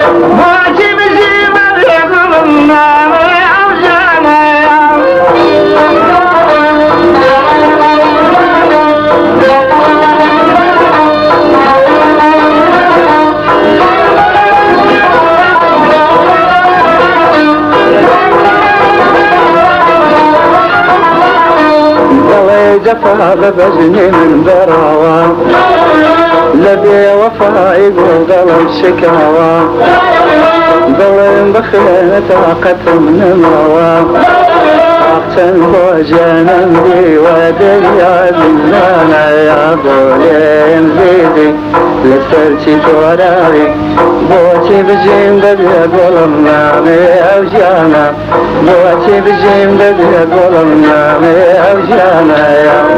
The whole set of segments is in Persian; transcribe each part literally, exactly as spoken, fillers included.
جفا ببجني من براوة لبي وفا يقول قلب شكاوة ظلم بخينة قتل من مروة أقتل بوجانا بي ودنيا بالله يا بولين زيدي لسرتي توراري بوتي بجيم بدي أقول منامي أوجانا بوتي بجيم بدي أقول منامي أوجانا يا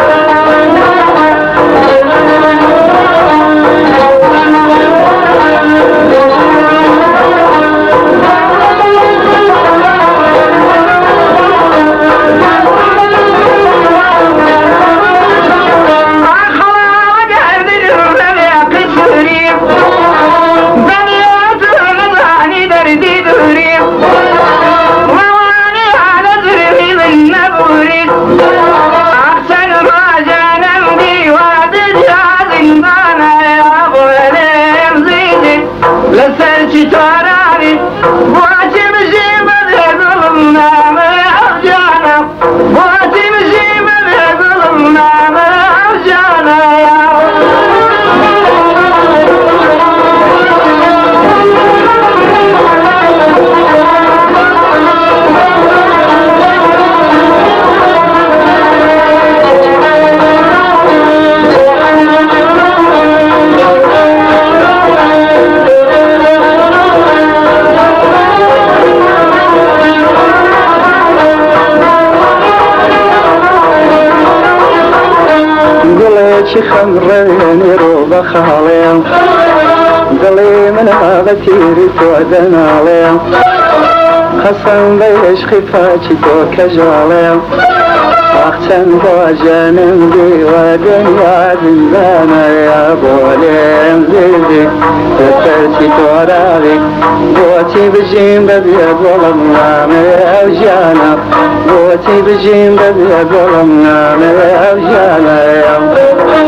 لسانتي تراني بواتي مجيبة يقول منامي أرجانا بواتي مجيبة يقول منامي أرجانا يا قلت خمريني روبة خالية قلي من هذا تيري تودنا عليا خصم بيش خفاتي توك جاليا أختن بوجانم دي ودنيا زندانا يا بولين زيدي تسرتي توراري بوتي بجيم بدي أقول منامي أوجانا بوتي بجيم بدي أقول منامي أوجانا يا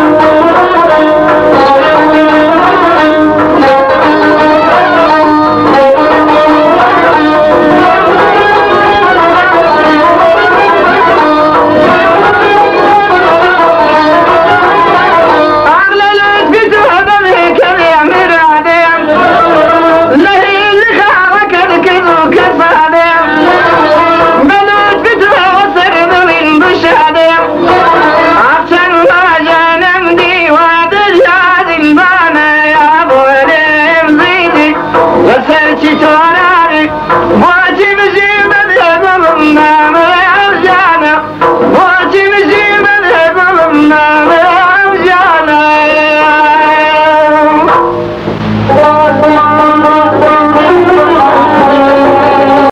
لسانتي توراني بواتي مجيبة يقول منامي أرجانا بواتي مجيبة يقول منامي